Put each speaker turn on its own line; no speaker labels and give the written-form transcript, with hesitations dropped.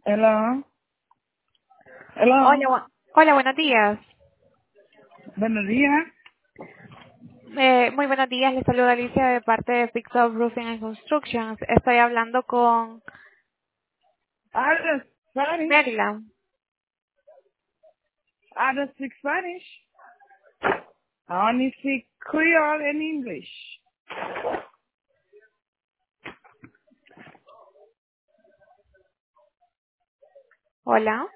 Hello. Hello.
Hola, hola, buenos días.
Buenos días.
Muy buenos días, les saluda Alicia de parte de Fix Up Roofing and Constructions. Estoy hablando con
I just Spanish.
Maryland.
I just speak Spanish. I only speak Creole and English.
Hola.